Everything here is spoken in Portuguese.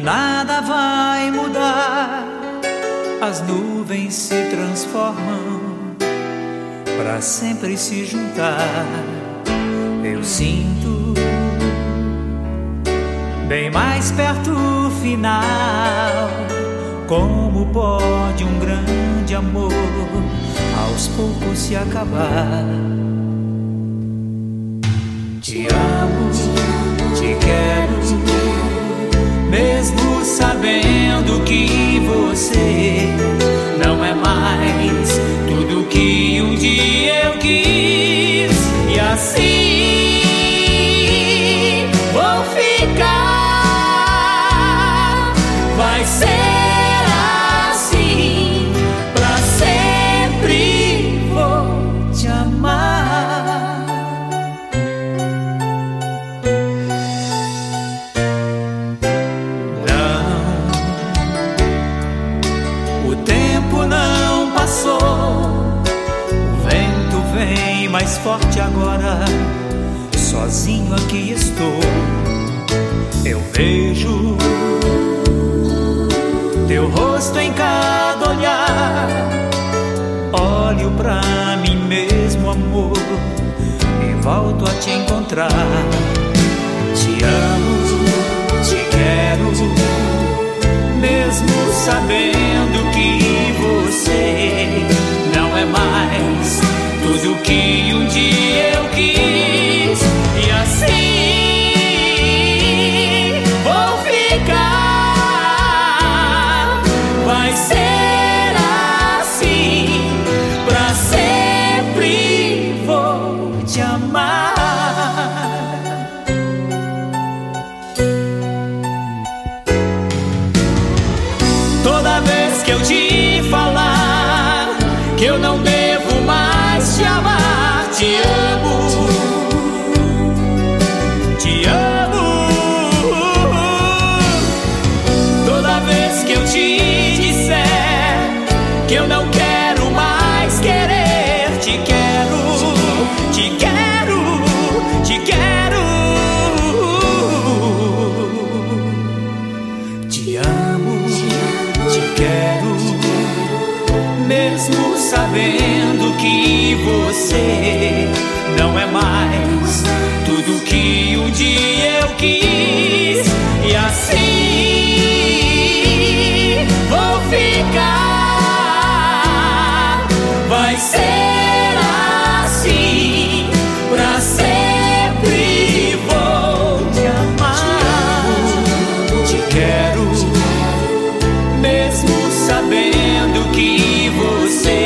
nada vai mudar. As nuvens se transformam pra sempre se juntar. Eu sinto bem mais perto o final. Como pode um grande amor aos poucos se acabar? Te amo, te quero, mesmo sabendo que você não é mais tudo que um dia eu quis. E assim vou ficar, vai ser assim, pra sempre vou te amar. O tempo não passou, o vento vem mais forte agora. Sozinho aqui estou, eu vejo teu rosto em cada olhar. Olho pra mim mesmo, amor, e volto a te encontrar. Te amo, te quero, mesmo sabendo que você não é mais tudo que um dia eu quis. E assim vou ficar, vai ser assim, pra sempre vou te amar. Toda vez que eu te falar que eu não devo mais te amar, te amo, te amo. Toda vez que eu te disser que eu não quero mais querer, te quero, te quero, te quero. Te amo, te quero, mesmo sabendo que você não é mais tudo que um dia eu quis. E assim vou ficar, vai ser assim, pra sempre vou te amar. Te quero, mesmo sabendo que você